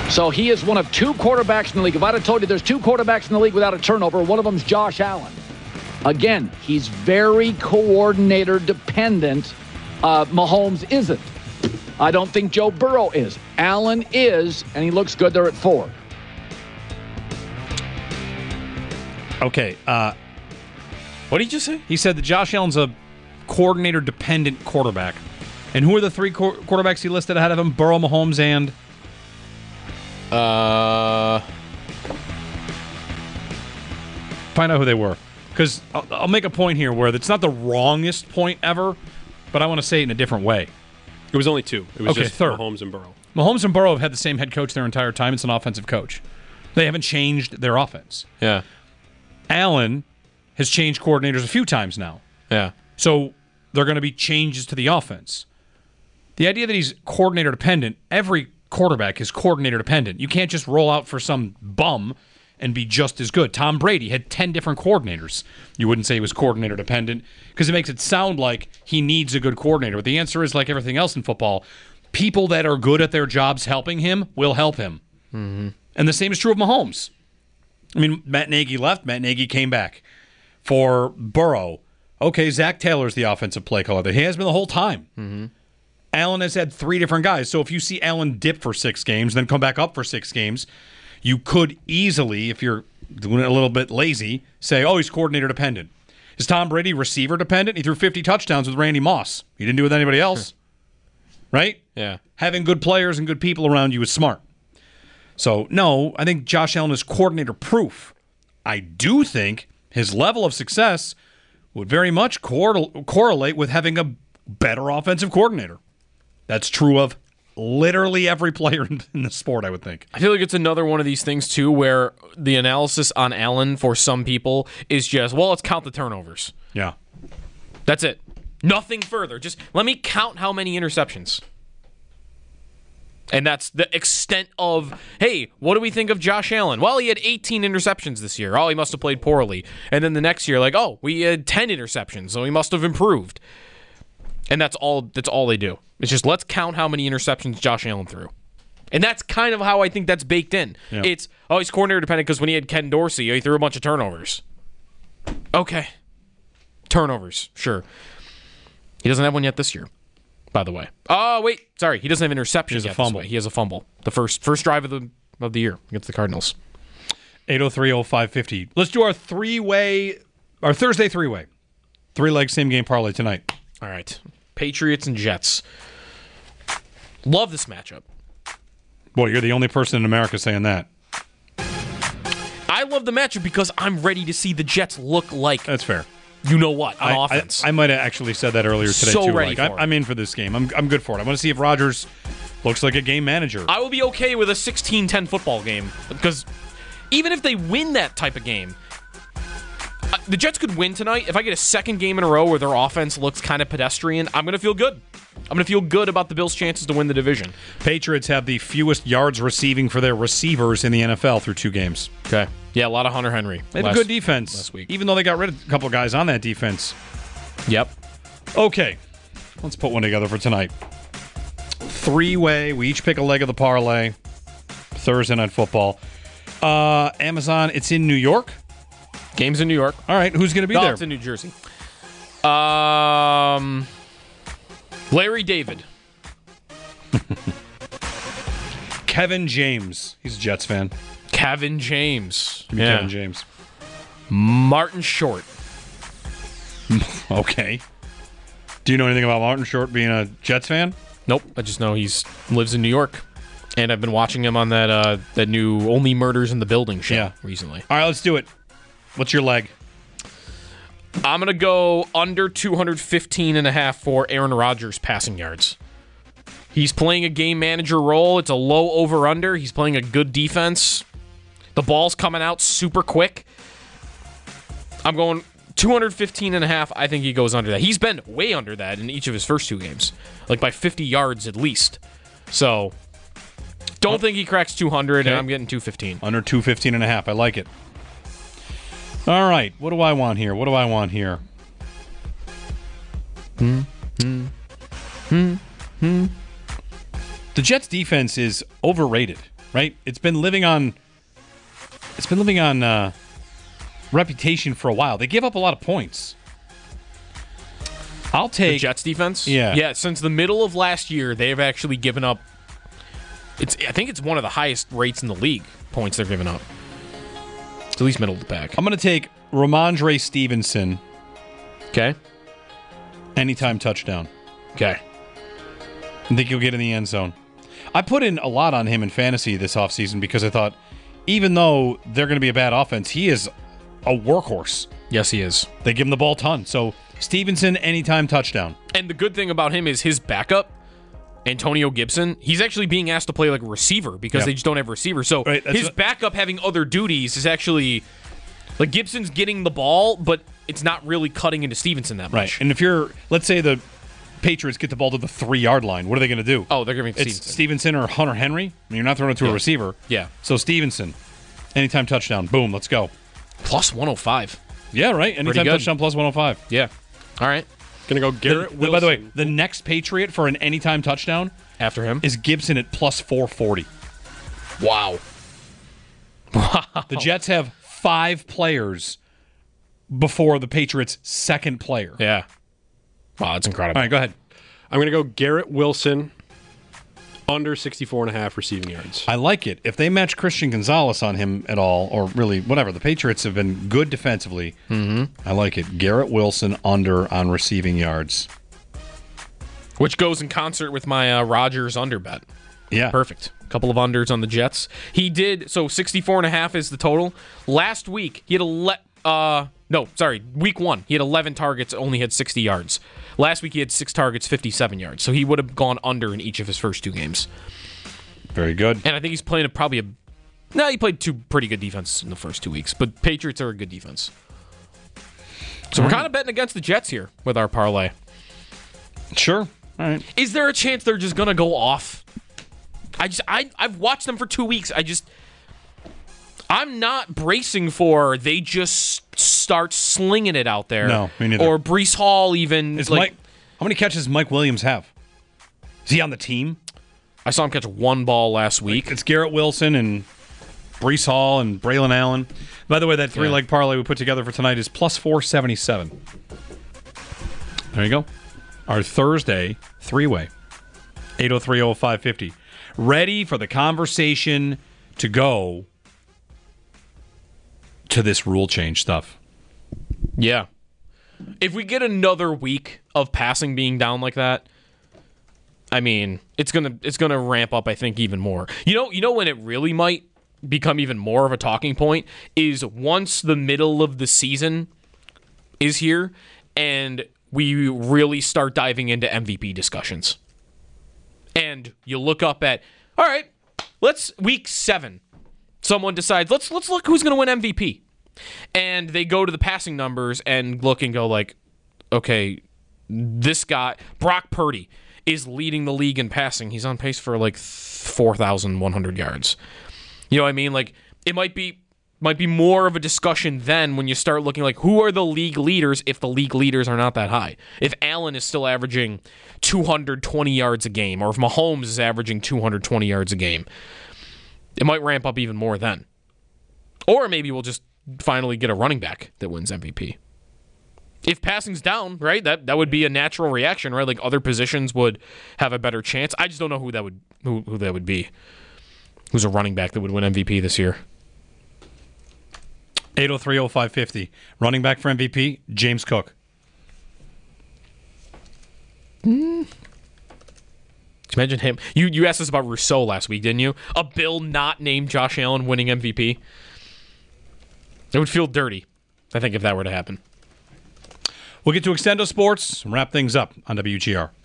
So he is one of 2 quarterbacks in the league. If I'd have told you there's 2 quarterbacks in the league without a turnover, one of them is Josh Allen. Again, he's very coordinator dependent. Mahomes isn't. I don't think Joe Burrow is. Allen is, and he looks good there at 4. Okay. What did you just say? He said that Josh Allen's a coordinator-dependent quarterback. And who are the 3 quarterbacks he listed ahead of him? Burrow, Mahomes, and... Find out who they were. Because I'll make a point here where it's not the wrongest point ever, but I want to say it in a different way. It was only 2. It was just third. Mahomes and Burrow. Mahomes and Burrow have had the same head coach their entire time. It's an offensive coach. They haven't changed their offense. Yeah. Allen has changed coordinators a few times now. Yeah. So there are going to be changes to the offense. The idea that he's coordinator dependent, every quarterback is coordinator dependent. You can't just roll out for some bum and be just as good. Tom Brady had 10 different coordinators. You wouldn't say he was coordinator dependent because it makes it sound like he needs a good coordinator. But the answer is, like everything else in football, people that are good at their jobs helping him will help him. Mm-hmm. And the same is true of Mahomes. I mean, Matt Nagy left. Matt Nagy came back. For Burrow, okay, Zach Taylor's the offensive play caller. He has been the whole time. Mm-hmm. Allen has had 3 different guys. So if you see Allen dip for 6 games, then come back up for 6 games, you could easily, if you're doing it a little bit lazy, say, oh, he's coordinator dependent. Is Tom Brady receiver dependent? He threw 50 touchdowns with Randy Moss. He didn't do it with anybody else. Right? Yeah. Having good players and good people around you is smart. So, no, I think Josh Allen is coordinator proof. I do think his level of success would very much correlate with having a better offensive coordinator. That's true of literally every player in the sport, I would think. I feel like it's another one of these things, too, where the analysis on Allen for some people is just, well, let's count the turnovers. Yeah. That's it. Nothing further. Just let me count how many interceptions. And that's the extent of, hey, what do we think of Josh Allen? Well, he had 18 interceptions this year. Oh, he must have played poorly. And then the next year, like, oh, we had 10 interceptions, so he must have improved. And that's all they do. It's just, let's count how many interceptions Josh Allen threw. And that's kind of how I think that's baked in. Yeah. It's, oh, he's coordinator dependent because when he had Ken Dorsey, he threw a bunch of turnovers. Okay. Turnovers, sure. He doesn't have one yet this year, by the way. Oh, wait. Sorry. He doesn't have interceptions yet. He has a fumble. He has a fumble. The first drive of the year against the Cardinals. 803-0550. Let's do our Thursday three-way. 3-leg same-game parlay tonight. All right. Patriots and Jets. Love this matchup. Boy, you're the only person in America saying that. I love the matchup because I'm ready to see the Jets look like... That's fair. You know what, on offense. I might have actually said that earlier today, so too. Ready for it. I'm in for this game. I'm good for it. I want to see if Rodgers looks like a game manager. I will be okay with a 16-10 football game because even if they win that type of game, the Jets could win tonight. If I get a second game in a row where their offense looks kind of pedestrian, I'm going to feel good. I'm going to feel good about the Bills' chances to win the division. Patriots have the fewest yards receiving for their receivers in the NFL through 2 games. Okay. Yeah, a lot of Hunter Henry. They have a good defense last week, even though they got rid of a couple of guys on that defense. Yep. Okay. Let's put one together for tonight. 3-way. We each pick a leg of the parlay. Thursday Night Football. Amazon, it's in New York? Game's in New York. All right. Who's going to be there? It's in New Jersey. Larry David. Kevin James. He's a Jets fan. Kevin James. Yeah. Kevin James. Martin Short. Okay. Do you know anything about Martin Short being a Jets fan? Nope. I just know he lives in New York. And I've been watching him on that new Only Murders in the Building show recently. All right, let's do it. What's your leg? I'm going to go under 215.5 for Aaron Rodgers passing yards. He's playing a game manager role. It's a low over-under. He's playing a good defense. The ball's coming out super quick. I'm going 215.5. I think he goes under that. He's been way under that in each of his first 2 games, like by 50 yards at least. So, don't think he cracks 200, and I'm getting 215. Under 215.5. I like it. All right. What do I want here? The Jets' defense is overrated. right? It's been living on reputation for a while. They give up a lot of points. I'll take the Jets defense. Yeah. Since the middle of last year, they have actually given up. I think it's one of the highest rates in the league. Points they're giving up. It's at least middle of the pack. I'm going to take Ramondre Stevenson. Okay. Anytime touchdown. Okay. I think he'll get in the end zone. I put in a lot on him in fantasy this offseason because I thought, even though they're going to be a bad offense, he is a workhorse. Yes, he is. They give him the ball a ton. So Stevenson, anytime touchdown. And the good thing about him is his backup, Antonio Gibson, he's actually being asked to play like a receiver because they just don't have a receiver. So his backup having other duties is actually like Gibson's getting the ball, but it's not really cutting into Stevenson that much. Right. And if let's say the Patriots get the ball to the 3-yard line, what are they going to do? Oh, they're giving It's Stevenson or Hunter Henry. I mean, you're not throwing it to a receiver. Yeah. So Stevenson, anytime touchdown. Boom, let's go. Plus 105. Yeah, right. Anytime touchdown plus 105. Yeah. All right. Gonna go Garrett Wilson. By the way, the next Patriot for an anytime touchdown After him is Gibson at plus 440. Wow. The Jets have 5 players before the Patriots' second player. Yeah. Wow, that's incredible. All right, go ahead. I'm gonna go Garrett Wilson. Under 64.5 receiving yards. I like it. If they match Christian Gonzalez on him at all, or really whatever, the Patriots have been good defensively. Mm-hmm. I like it. Garrett Wilson under on receiving yards. Which goes in concert with my Rodgers under bet. Yeah. Perfect. A couple of unders on the Jets. He did, so 64.5 is the total. Last week, he had week 1, he had 11 targets, only had 60 yards. Last week, he had 6 targets, 57 yards. So he would have gone under in each of his first 2 games. Very good. And I think he's playing he played 2 pretty good defenses in the first 2 weeks, but Patriots are a good defense. So we're kind of betting against the Jets here with our parlay. Sure. All right. Is there a chance they're just going to go off? I've watched them for 2 weeks. I'm not bracing for they just start slinging it out there. No, me neither. Or Breece Hall even. How many catches does Mike Williams have? Is he on the team? I saw him catch 1 ball last week. It's Garrett Wilson and Breece Hall and Braylon Allen. By the way, that 3-leg parlay we put together for tonight is plus 477. There you go. Our Thursday 3-way. 803-0550. Ready for the conversation to go to this rule change stuff. Yeah. If we get another week of passing being down like that, I mean, it's gonna ramp up, I think, even more. You know when it really might become even more of a talking point is once the middle of the season is here and we really start diving into MVP discussions. And you look up at, all right, week 7. Someone decides, let's look who's going to win MVP. And they go to the passing numbers and look and go like, okay, this guy, Brock Purdy, is leading the league in passing. He's on pace for like 4,100 yards. You know what I mean? Like it might be more of a discussion then when you start looking like who are the league leaders if the league leaders are not that high. If Allen is still averaging 220 yards a game or if Mahomes is averaging 220 yards a game, it might ramp up even more then. Or maybe we'll just finally get a running back that wins MVP. If passing's down, right, that would be a natural reaction, right? Like other positions would have a better chance. I just don't know who that would be. Who's a running back that would win MVP this year? 803-0550. Running back for MVP, James Cook. Imagine him. You asked us about Rousseau last week, didn't you? A Bill not named Josh Allen winning MVP. It would feel dirty, I think, if that were to happen. We'll get to Extendo Sports and wrap things up on WGR.